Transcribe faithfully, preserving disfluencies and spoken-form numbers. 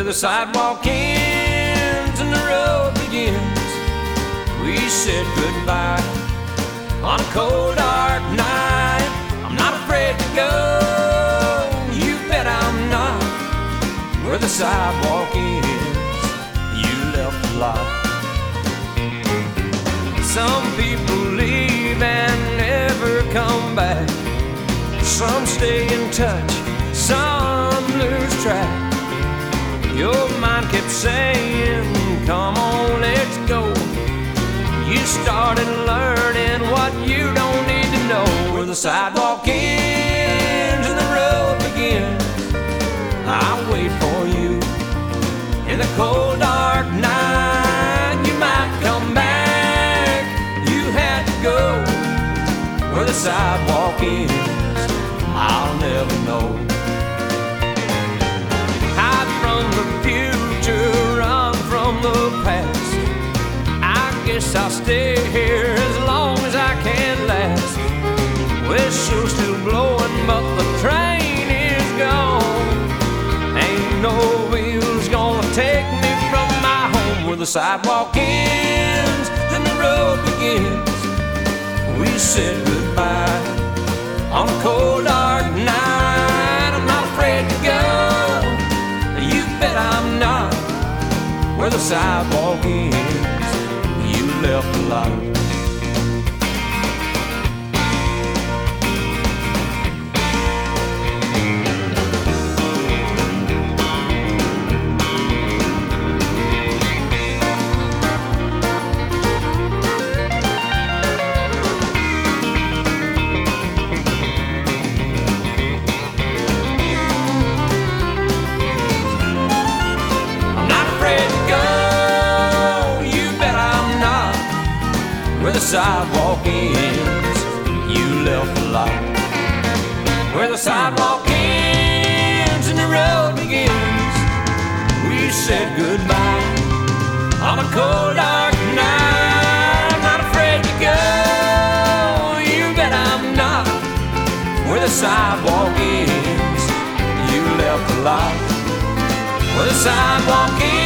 where the sidewalk ends and the road begins. We said goodbye on a cold dark night. I'm not afraid to go, you bet I'm not, where the sidewalk ends. You left a lot. Some people leave and never come back. Some stay in touch, some lose track. Your mind kept saying, come on, let's go. You started learning what you don't need to know, where the sidewalk ends and the road begins. I'll wait for you in the cold dark night. You might come back, you had to go, where the sidewalk ends, I'll never know. Hide from the future, run from the past. I guess I'll stay here as long as I can last. Whistle's still blowing, but the train is gone. Ain't no wheels gonna take me from my home, where the sidewalk ends and the road begins. We said goodbye on a cold dark night. I'm not afraid to go, you bet I'm not, where the sidewalk ends. You left a lot. Where the sidewalk ends, you left a lot. Where the sidewalk ends and the road begins. We said goodbye on a cold dark night. I'm not afraid to go, you bet I'm not, where the sidewalk ends, you left a lot. Where the sidewalk ends.